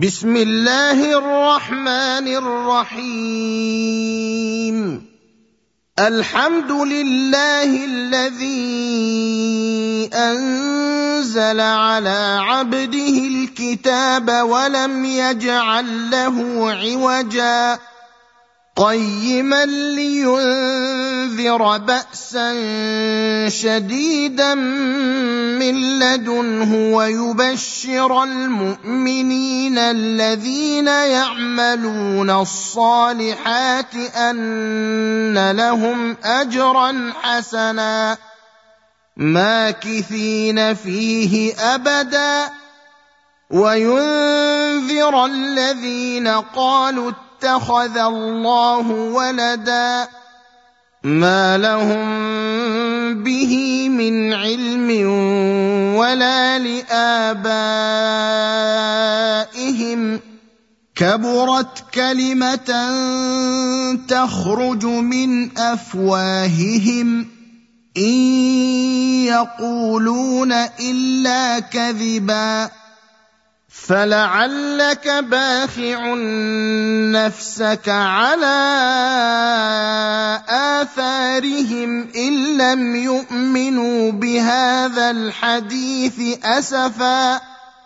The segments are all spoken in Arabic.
بسم الله الرحمن الرحيم. الحمد لله الذي أنزل على عبده الكتاب ولم يجعل له عوجا قيما لينذر بأسا شديدا من لدنه ويبشر المؤمنين الذين يعملون الصالحات أن لهم أجرا حسنا ماكثين فيه أبدا وينذر الذين قالوا اتخذ الله ولدا ما لهم به من علم ولا لآبائهم كبرت كلمة تخرج من أفواههم إن يقولون إلا كذبا فلعلك باخع نفسك على آثارهم إن لم يؤمنوا بهذا الحديث أسفا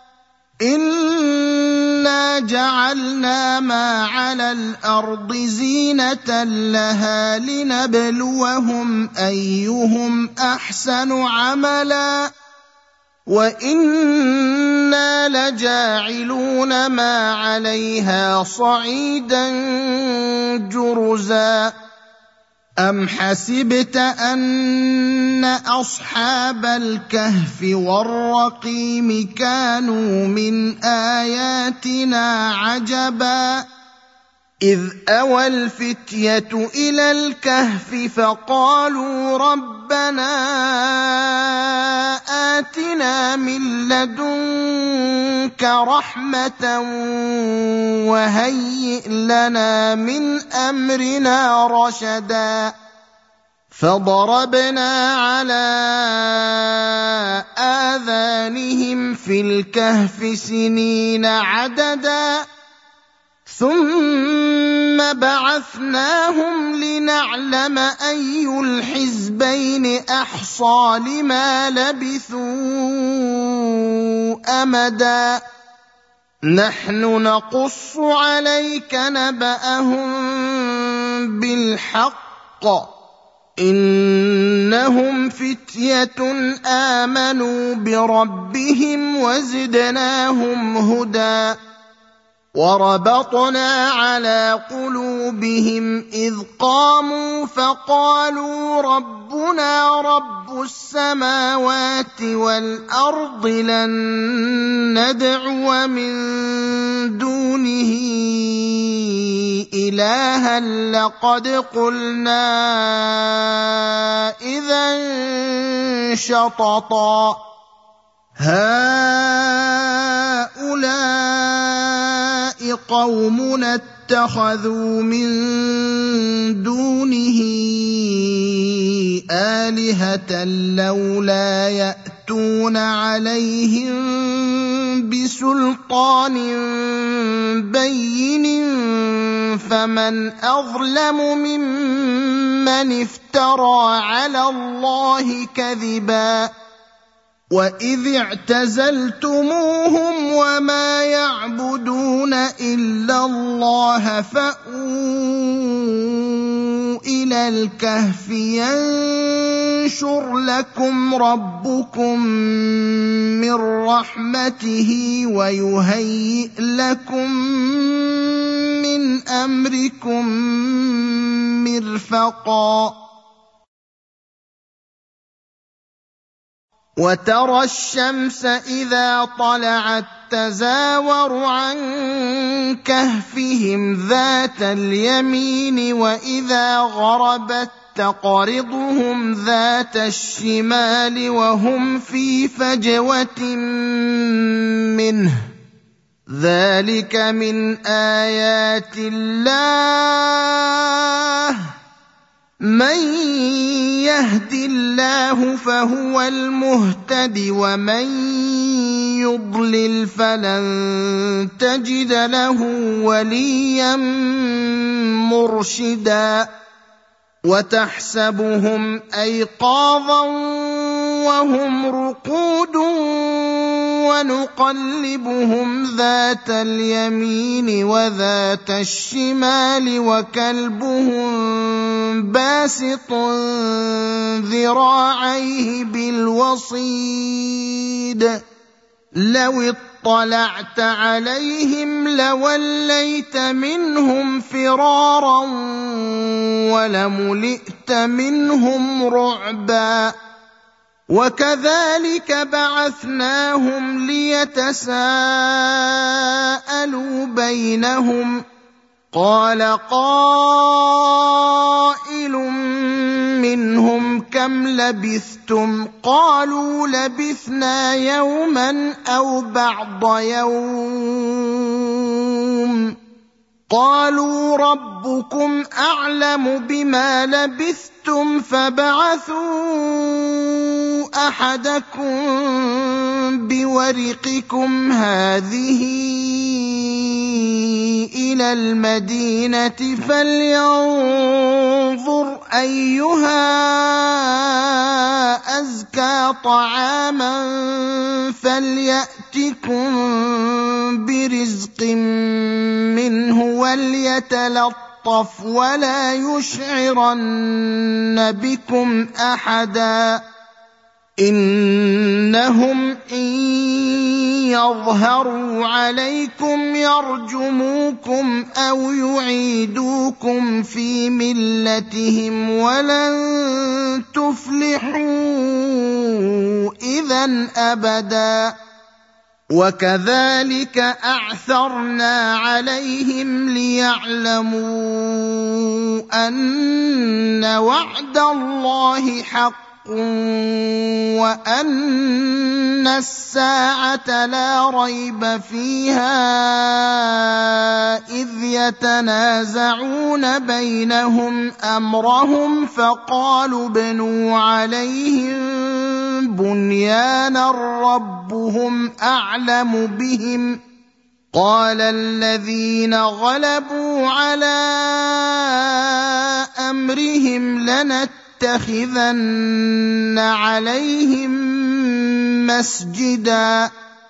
إنا جعلنا ما على الأرض زينة لها لنبلوهم أيهم أحسن عملا وإنا لجاعلون ما عليها صعيدا جرزا أم حسبت أن أصحاب الكهف والرقيم كانوا من آياتنا عجبا إذ أوى الفتية إلى الكهف فقالوا ربنا آتنا من لدنك رحمة وهيئ لنا من أمرنا رشدا فضربنا على آذانهم في الكهف سنين عددا ثم بعثناهم لنعلم أي الحزبين أحصى لما لبثوا أمدا نحن نقص عليك نبأهم بالحق إنهم فتية آمنوا بربهم وزدناهم هدى وربطنا على قلوبهم إذ قاموا فقالوا ربنا رب السماوات والأرض لن ندعو من دونه إلها لقد قلنا إذا شططا هؤلاء قومنا اتخذوا من دونه آلهة لولا يأتون عليهم بسلطان بين فمن أظلم ممن افترى على الله كذبا وإذ اعتزلتموهم وما يعبدون إلا الله فأووا إلى الكهف ينشر لكم ربكم من رحمته ويهيئ لكم من أمركم مرفقا وترى الشمس إذا طلعت تزاور عن كهفهم ذات اليمين وإذا غربت تقرضهم ذات الشمال وهم في فجوة منه ذلك من آيات الله من يهد الله فهو المهتد ومن يضلل فلن تجد له وليا مرشدا وتحسبهم أيقاظا وهم رقود ونقلبهم ذات اليمين وذات الشمال وكلبهم باسط ذراعيه بالوصيد لو اطلعت عليهم لوليت منهم فرارا ولملئت منهم رعبا وكذلك بعثناهم ليتساءلوا بينهم قال قائل منهم كم لبثتم قالوا لبثنا يوما أو بعض يوم قالوا ربكم أعلم بما لبثتم فابعثوا أحدكم بورقكم هذه إلى المدينة فلينظر أيها أزكى طعاما فليأتكم برزق منه وليتلطف ولا يشعرن بكم أحدا إنهم إن يظهروا عليكم يرجموكم أو يعيدوكم في ملتهم ولن تفلحوا إذن أبدا وكذلك أعثرنا عليهم ليعلموا أن وعد الله حق وأن الساعة لا ريب فيها إذ يتنازعون بينهم أمرهم فقالوا ابنوا عليهم بنيانا ربهم أعلم بهم قال الذين غلبوا على أمرهم لنتخذن عليهم مسجدا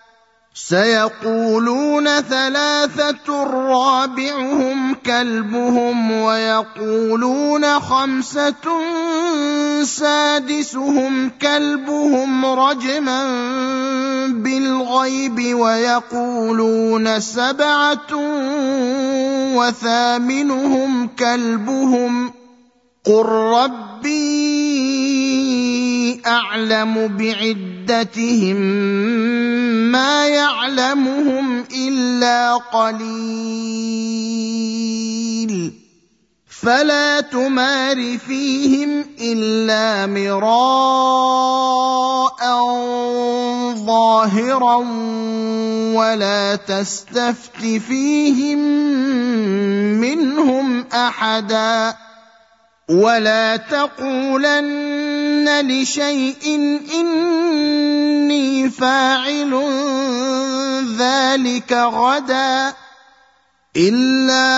سيقولون ثلاثة رابعهم كلبهم ويقولون خمسة سادسهم كلبهم رجما بالغيب ويقولون سبعة وثامنهم كلبهم قل ربي أعلم بعدتهم ما يعلمهم إلا قليل فلا تمار فيهم إلا مراء ظاهرا ولا تستفت فيهم منهم أحدا ولا تقولن لشيء إني فاعل ذلك غدا إلا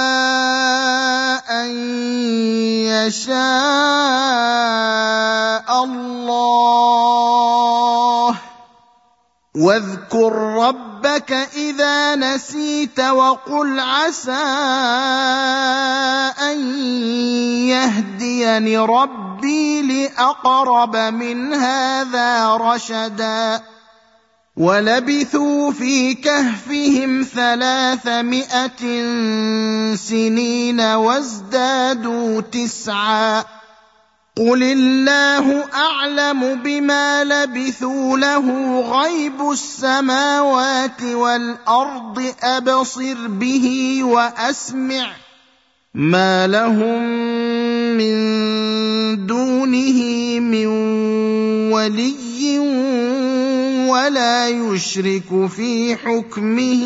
أن يشاء الله واذكر ربك إذا نسيت وقل عسى أن يهديني ربي لأقرب من هذا رشدا ولبثوا في كهفهم 300 سنين وازدادوا 9 قل الله أعلم بما لبثوا له غيب السماوات والأرض أبصر به وأسمع ما لهم من دونه من ولي ولا يشرك في حكمه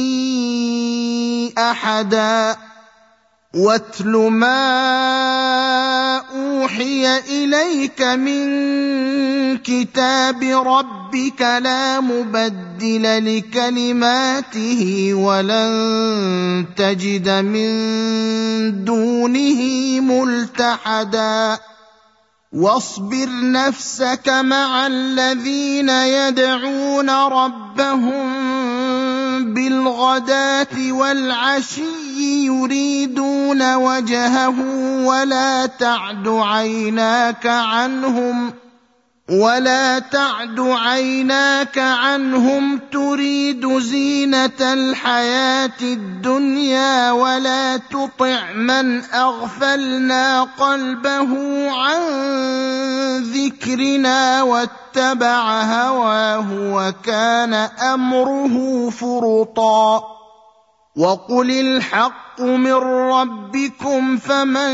أحدا واتل ما أوحي إليك من كتاب ربك لا مبدل لكلماته ولن تجد من دونه ملتحدا واصبر نفسك مع الذين يدعون ربهم بالغداة والعشي يريدون وجهه ولا تعد عيناك عنهم تريد زينة الحياة الدنيا ولا تطع من أغفلنا قلبه عن ذكرنا واتبع هواه وكان أمره فرطا وقل الحق من ربكم فمن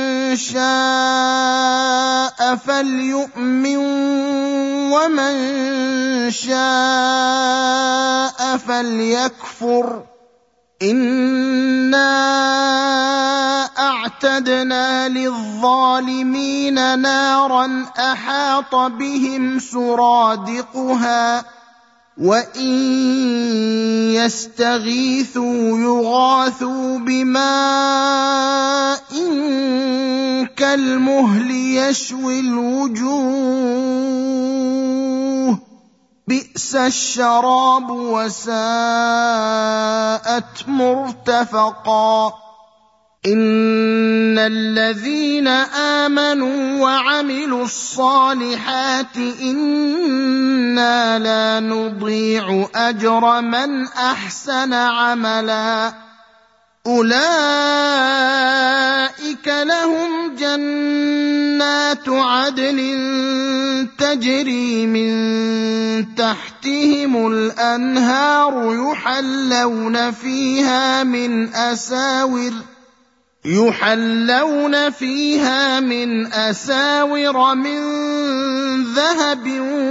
شاء فليؤمن ومن شاء فليكفر إنا أعتدنا للظالمين نارا أحاط بهم سرادقها وإن يستغيثوا يغاثوا بماء كالمهل يشوي الوجوه بئس الشراب وساءت مرتفقا إن الذين آمنوا وعملوا الصالحات إنا لا نضيع أجر من أحسن عملا أولئك لهم جنات عدن تجري من تحتهم الأنهار يحلون فيها من أساور من ذهب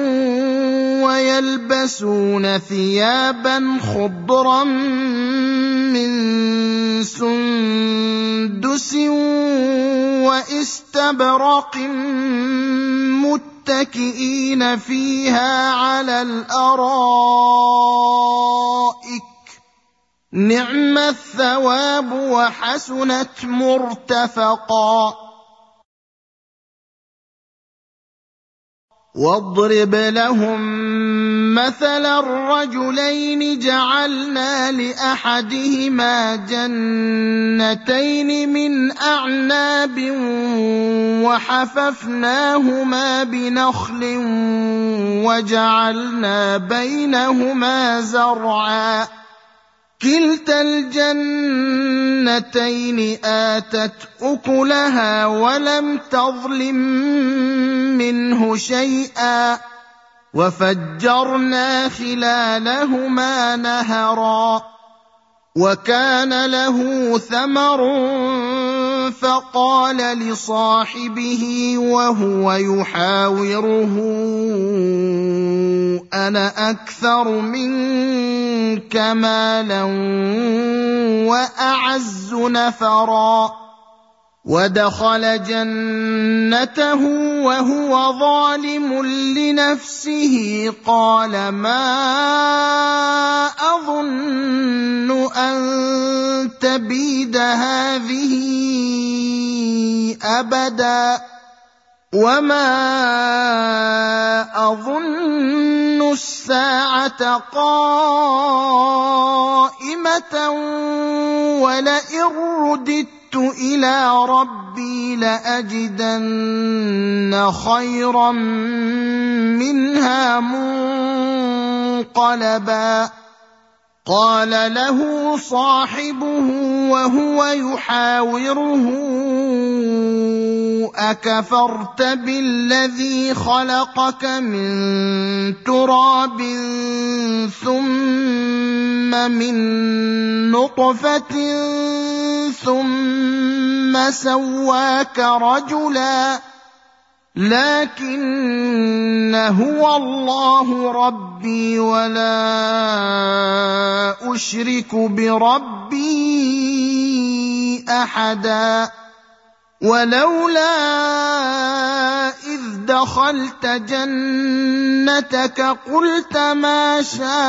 ويلبسون ثيابا خضرا من سندس واستبرق متكئين فيها على الأرائك نعم الثواب وحسنت مرتفقا واضرب لهم مثلا الرجلين جعلنا لأحدهما جنتين من أعناب وحففناهما بنخل وجعلنا بينهما زرعا كلتا الجنتين آتت أكلها ولم تظلم منه شيئا وفجرنا خلالهما نهرا وكان له ثمر فقال لصاحبه وهو يحاوره أنا أكثر منك مالا وأعز نفرا ودخل جنته وهو ظالم لنفسه قال ما أظن أن تبيد هذه أبدا وما أظن الساعة قائمة ولئن رددت إلى ربي لأجدن خيرا منها منقلبا قال له صاحبه وهو يحاوره أكفرت بالذي خلقك من تراب ثم من نطفة ثم سواك رجلا لكن هو الله ربي ولا أشرك بربي أحدا ولولا إذ دخلت جنتك قلت ما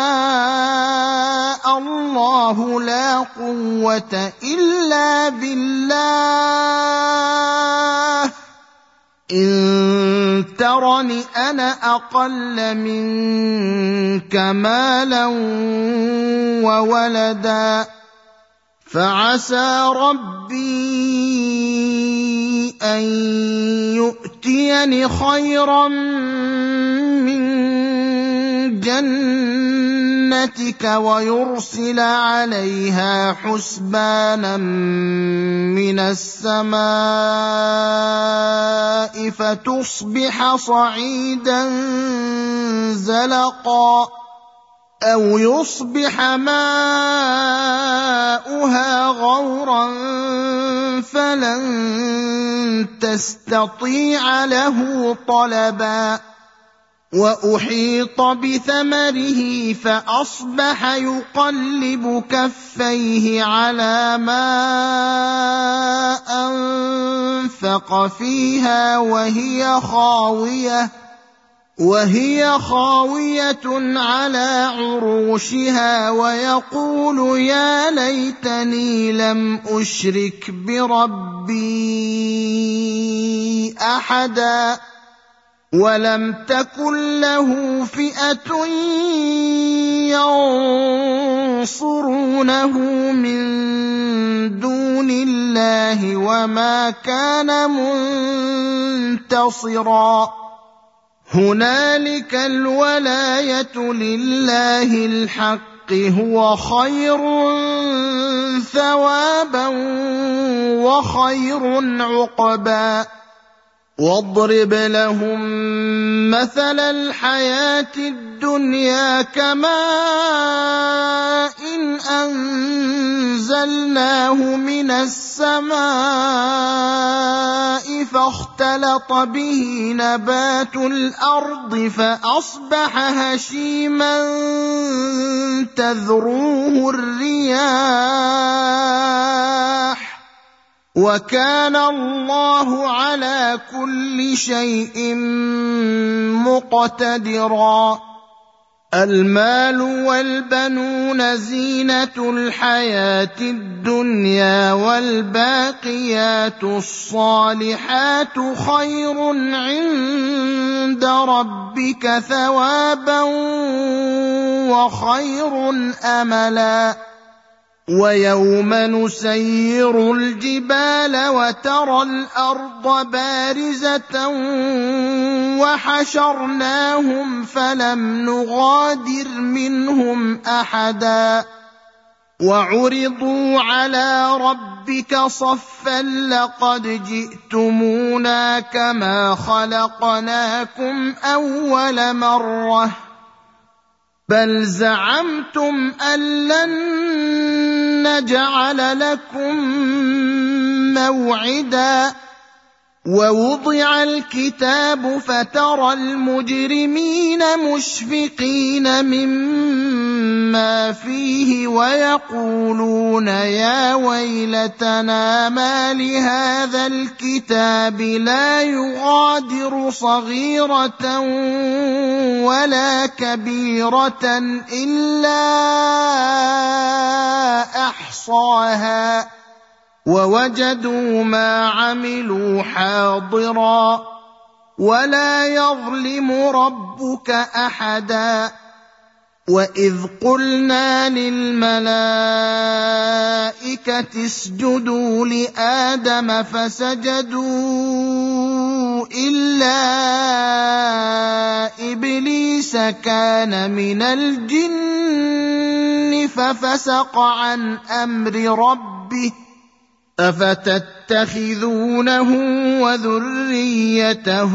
شاء الله لا قوة إلا بالله إن ترني أنا أقل منك مالا وولدا فعسى ربي أن يؤتيني خيرا من جنتك ويرسل عليها حسبانا من السماء فتصبح صعيدا زلقا أو يصبح ماؤها غورا فلن تستطيع له طلبا وأحيط بثمره فأصبح يقلب كفيه على ما أنفق فيها وهي خاوية على عروشها ويقول يا ليتني لم أشرك بربي أحدا ولم تكن له فئة ينصرونه من دون الله وما كان منتصرا هنالك الولاية لله الحق هو خير ثوابا وخير عقبا واضرب لهم مثل الحياة الدنيا كماء إن أنزلناه من السماء فاختلط به نبات الأرض فأصبح هشيما تذروه الرياح وكان الله على كل شيء مقتدرا المال والبنون زينة الحياة الدنيا والباقيات الصالحات خير عند ربك ثوابا وخير أملا ويوم نسير الجبال وترى الأرض بارزة وحشرناهم فلم نغادر منهم أحدا وعرضوا على ربك صفا لقد جئتمونا كما خلقناكم أول مرة بل زعمتم أن لن نجعل لكم موعدا ووضع الكتاب فترى المجرمين مشفقين مما فيه ويقولون يا ويلتنا ما لهذا الكتاب لا يغادر صغيرة ولا كبيرة إلا أحصاها ووجدوا ما عملوا حاضرا ولا يظلم ربك أحدا وإذ قلنا للملائكة اسجدوا لآدم فسجدوا إلا إبليس كان من الجن ففسق عن أمر ربه أفتتخذونه وذريته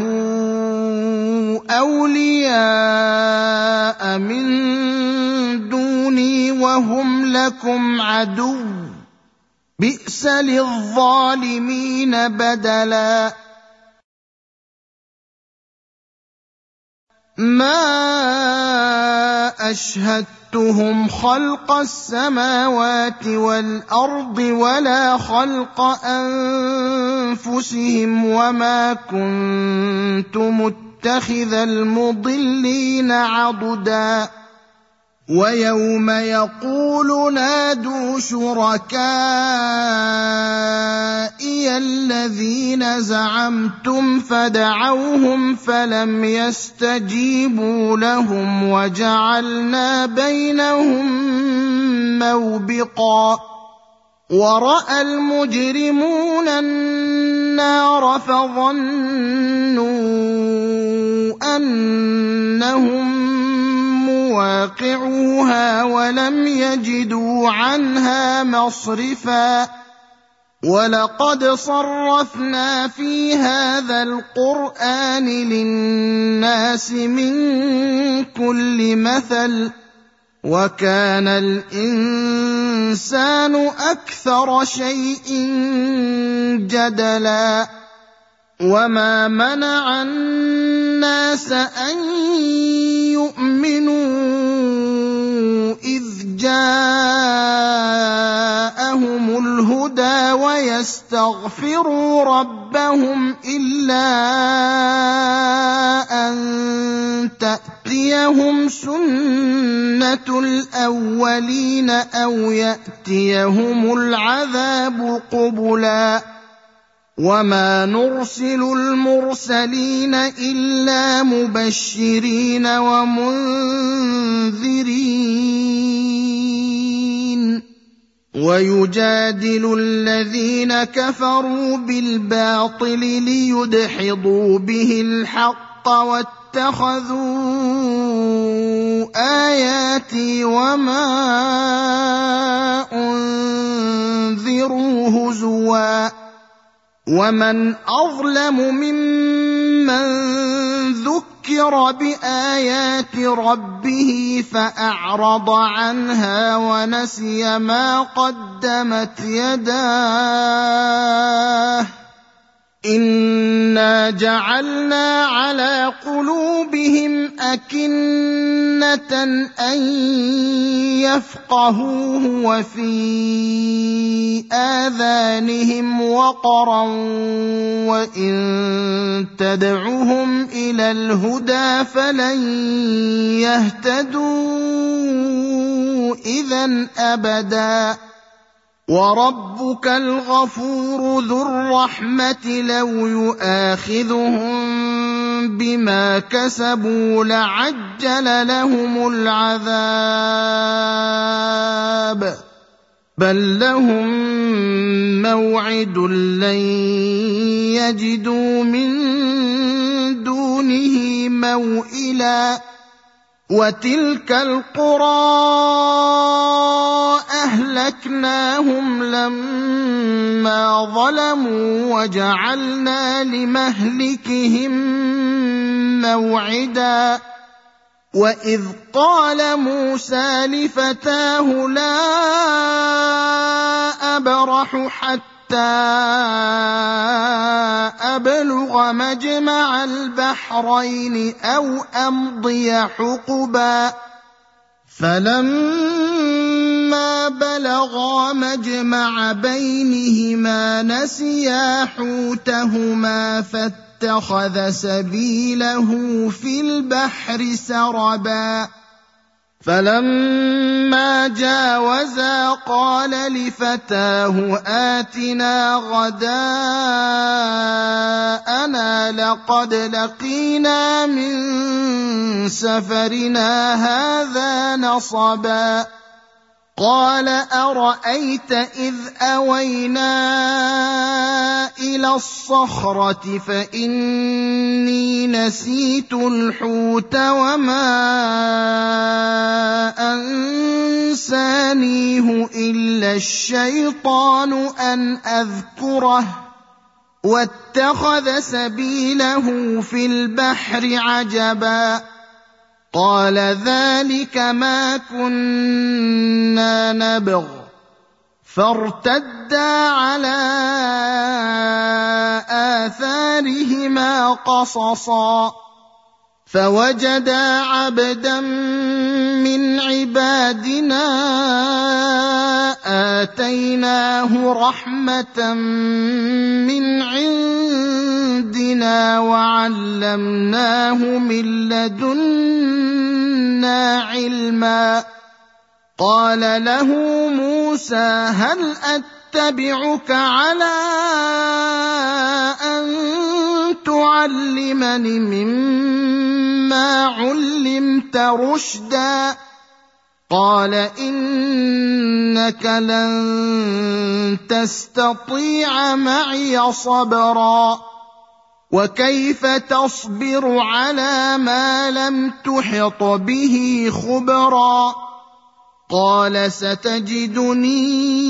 أولياء من دوني وهم لكم عدو بئس للظالمين بدلا ما أشهدتهم خلق السماوات والأرض ولا خلق أنفسهم وما كنت يتخذ المضلين عضدا ويوم يقول نادوا شركائي الذين زعمتم فدعوهم فلم يستجيبوا لهم وجعلنا بينهم موبقا ورأى المجرمون النار فظنوا أنهم مواقعوها ولم يجدوا عنها مصرفا ولقد صرفنا في هذا القرآن للناس من كل مثل وكان الإنسان أكثر شيء جدلا وما منع الناس أن يؤمنوا إذ جاءهم الهدى ويستغفروا ربهم إلا أن تأتيهم سنة الأولين أو يأتيهم العذاب قبلا وما نرسل المرسلين إلا مبشرين ومنذرين ويجادل الذين كفروا بالباطل ليدحضوا به الحق واتخذوا آياتي وما أنذروا هزوا ومن أظلم ممن ذكر بآيات ربه فأعرض عنها ونسي ما قدمت يداه إنا جعلنا على قلوبهم أكنة أن يفقهوه وفي آذانهم وقرا وإن تدعهم إلى الهدى فلن يهتدوا إذا أبدا وربك الغفور ذو الرحمة لو يؤاخذهم بما كسبوا لعجل لهم العذاب بل لهم موعد لن يجدوا من دونه موئلا وتلك القرى أهلكناهم لما ظلموا وجعلنا لمهلكهم موعدا وإذ قال موسى لفتاه لا أبرح حتى أبلغ مجمع البحرين أو أمضي حقبا فلما بلغا مجمع بينهما نسيا حوتهما فاتخذ سبيله في البحر سربا فلما جاوزا قال لفتاه آتنا غداءنا لقد لقينا من سفرنا هذا نصبا قال أرأيت إذ أوينا إلى الصخرة فإني نسيت الحوت وما أنسانيه إلا الشيطان أن أذكره واتخذ سبيله في البحر عجبا قال ذلك ما كنا نبغ فارتدا على آثارهما قصصا فوجدا عبدا من عبادنا آتيناه رحمة من عندنا وعلمناه من لدنا علما. قال له موسى هل أتبعك على أن تعلمني مما علمت رشدا؟ قال إنك لن تستطيع معي صبرا وكيف تصبر على ما لم تحط به خبرا؟ قال ستجدني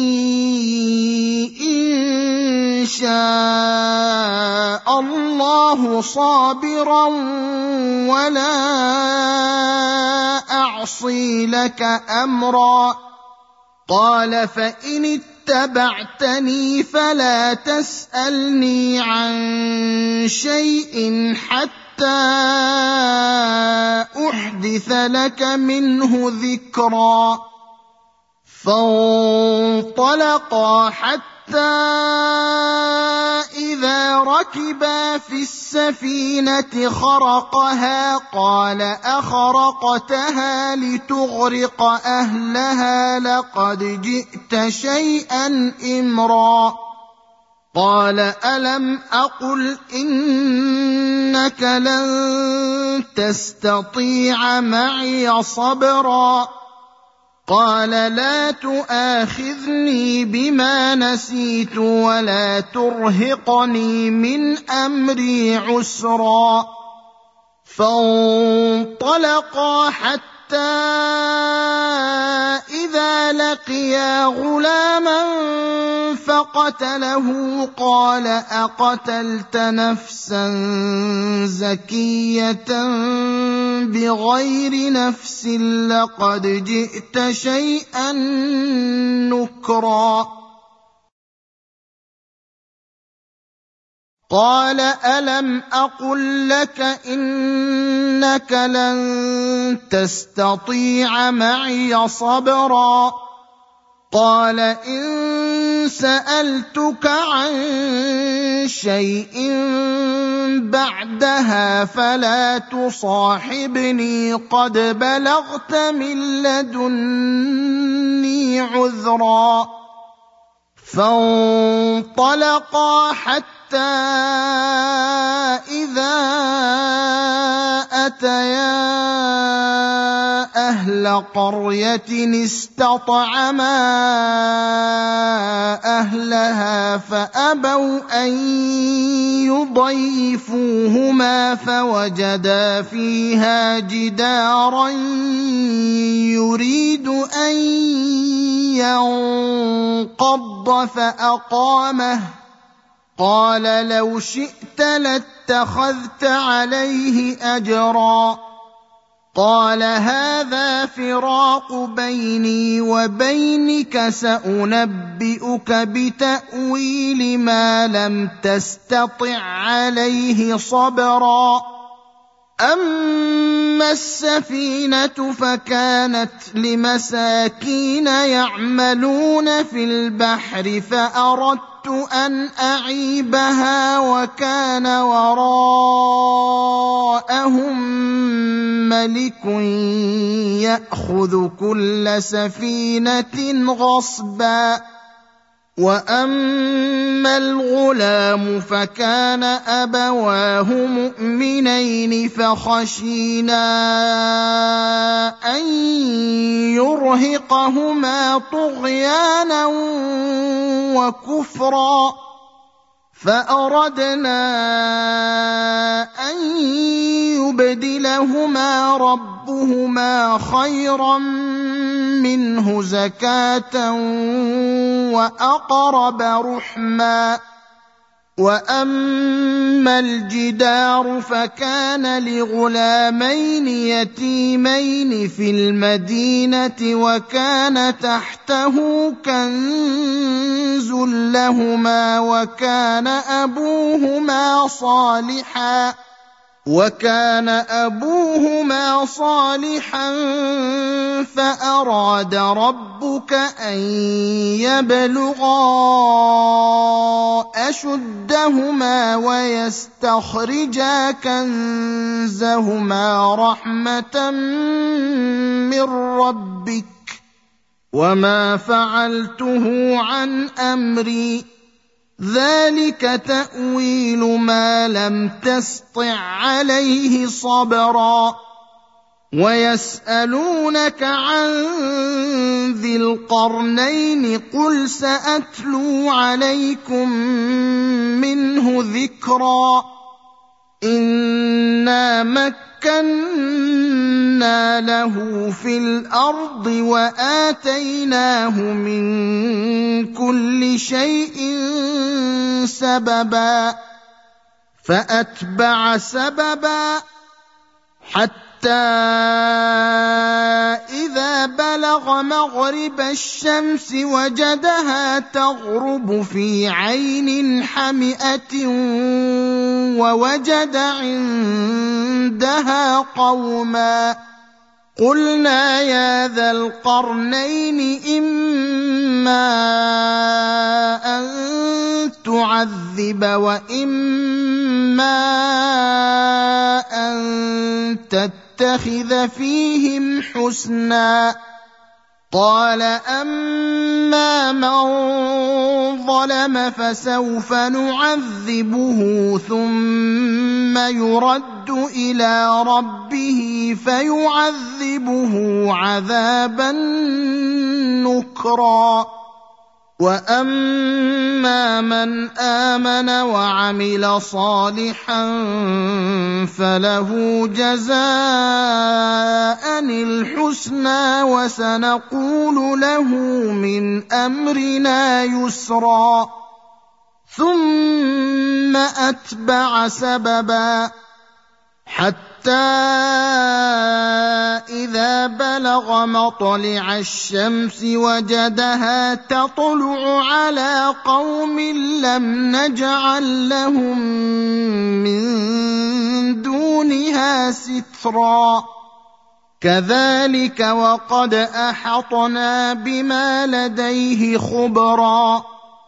إن شاء الله صابرا ولا أعصي لك أمرا. قال فإن اتبعتني فلا تسألني عن شيء حتى أحدث لك منه ذكرا. فانطلقا حتى إذا ركبا في السفينة خرقها قال أخرقتها لتغرق أهلها لقد جئت شيئا إمرا. قال ألم أقل إنك لن تستطيع معي صبرا؟ قال لا تؤاخذني بما نسيت ولا ترهقني من أمري عسرا. فانطلقا حتى إذا لقيا غلاما فقتله قال أقتلت نفسا زكية بغير نفس لقد جئت شيئا نكرا. قال ألم أقل لك إنك لن تستطيع معي صبرا؟ قال إن سألتك عن شيء بعدها فلا تصاحبني قد بلغت من لدني عذرا. فانطلقا حتى إذا أتيا أهل قرية استطعما أهلها فأبوا أن يضيفوهما فوجدا فيها جدارا يريد أن ينقض فأقامه. قال لو شئت لاتخذت عليه أجرا. قال هذا فراق بيني وبينك سأنبئك بتأويل ما لم تستطع عليه صبرا. أما السفينة فكانت لمساكين يعملون في البحر فأردت أن أعيبها وكان وراءهم ملك يأخذ كل سفينة غصبا. وأما الغلام فكان أبواه مؤمنين فخشينا أن يرهقهما طغيانا وكفرا فأردنا أن يبدلهما ربهما خيرا منه زكاة وأقرب رحما. وأما الجدار فكان لغلامين يتيمين في المدينة وكان تحته كنز لهما وكان أبوهما صالحا فأراد ربك أن يبلغا ويشدهما ويستخرجا كنزهما رحمة من ربك وما فعلته عن أمري ذلك تأويل ما لم تسطع عليه صبرا ويسألونك عن ذي القرنين قل سأتلو عليكم منه ذكرا إنا مكنا له في الأرض وآتيناه من كل شيء سببا فأتبع سببا حتى إذا بلغ مغرب الشمس وجدها تغرب في عين حمئة ووجد عندها قوما قلنا يا ذا القرنين إما أن تعذب وإما أن تتخذ فيهم حسنا قال أما من ظلم فسوف نعذبه ثم يرد إلى ربه فيعذبه عذابا نكرا وأما من آمن وعمل صالحا فله جزاء الحسنى وسنقول له من أمرنا يسرا ثم أتبع سببا حتى إذا بلغ مطلع الشمس وجدها تطلع على قوم لم نجعل لهم من دونها سترا كذلك وقد أحطنا بما لديه خبرا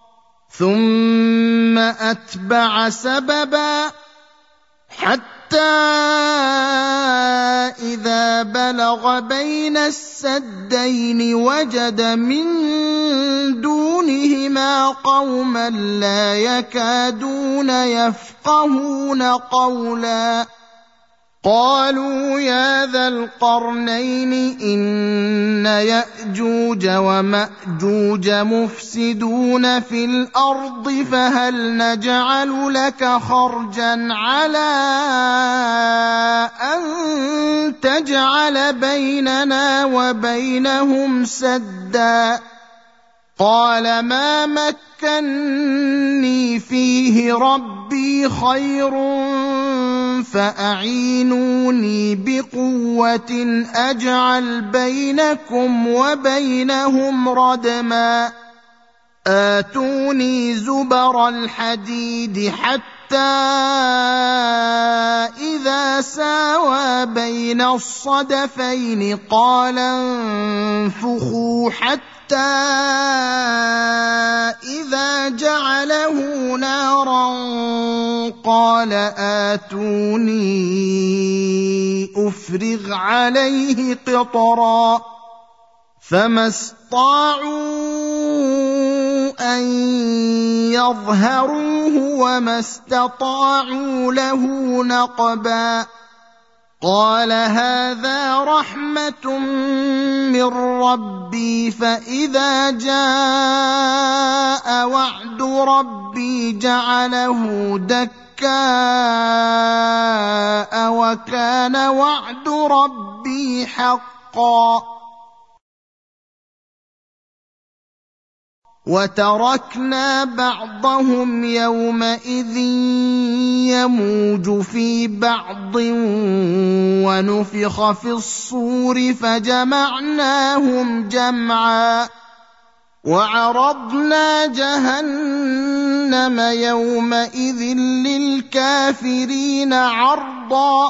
ثم أتبع سببا حتى إذا بلغ بين السدين وجد من دونهما قوما لا يكادون يفقهون قولا قالوا يا ذا القرنين إن يأجوج ومأجوج مفسدون في الأرض فهل نجعل لك خرجا على أن تجعل بيننا وبينهم سدا قال ما مكني فيه ربي خير فأعينوني بقوة أجعل بينكم وبينهم ردما آتوني زبر الحديد حتى إذا ساوى بين الصدفين قال انفخوا حتى إذا جعله نارا قال آتوني أفرغ عليه قطرا فما استطاعوا أن يظهروه وما استطاعوا له نقبا قال هذا رحمة من ربي فإذا جاء وعد ربي جعله دكاء وكان وعد ربي حقا وتركنا بعضهم يومئذ يموج في بعض ونفخ في الصور فجمعناهم جمعا وعرضنا جهنم يومئذ للكافرين عرضا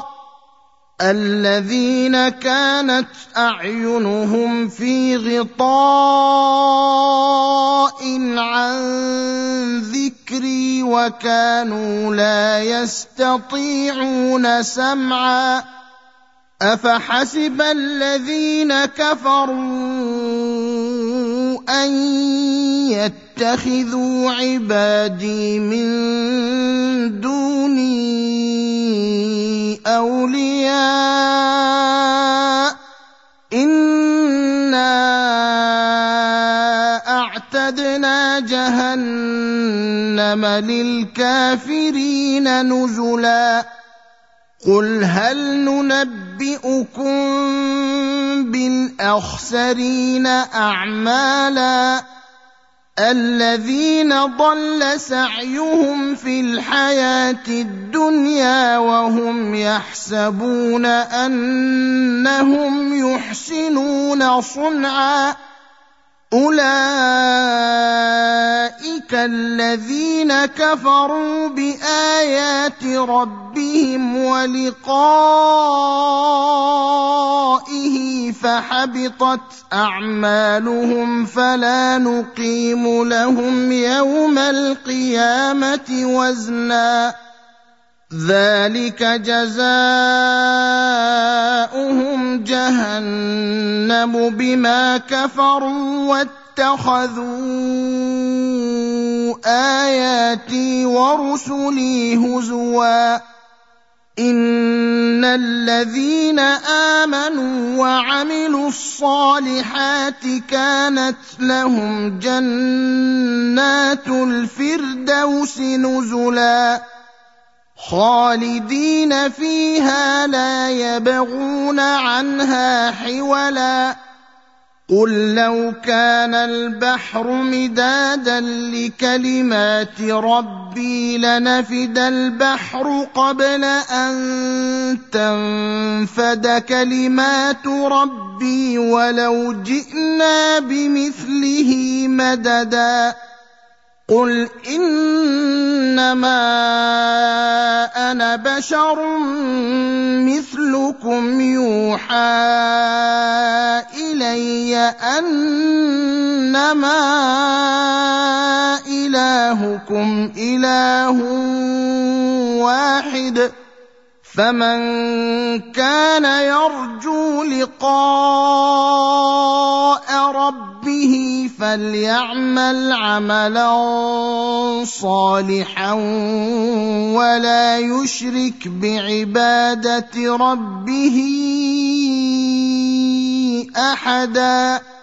الذين كانت أعينهم في غطاء عن ذكري ذكري وكانوا لا يستطيعون سمعا أفحسب الذين كفروا أن يتخذوا عبادي من دوني أولياء إنا أعتدنا جهنم للكافرين نزلا قل هل ننبئكم بالأخسرين أعمالا الذين ضل سعيهم في الحياة الدنيا وهم يحسبون أنهم يحسنون صنعا أولئك الذين كفروا بآيات ربهم ولقائه فحبطت أعمالهم فلا نقيم لهم يوم القيامة وزنا ذلك جزاؤهم جهنم بما كفروا واتخذوا آياتي ورسلي هزوا إن الذين آمنوا وعملوا الصالحات كانت لهم جنات الفردوس نزلا خالدين فيها لا يبغون عنها حولا قل لو كان البحر مدادا لكلمات ربي لنفد البحر قبل أن تنفد كلمات ربي ولو جئنا بمثله مددا قل إنما أنا بشر مثلكم يوحى إلي أنما إلهكم إله واحد فمن كان يرجو لقاء ربه فليعمل عملا صالحا ولا يشرك بعبادة ربه أحدا.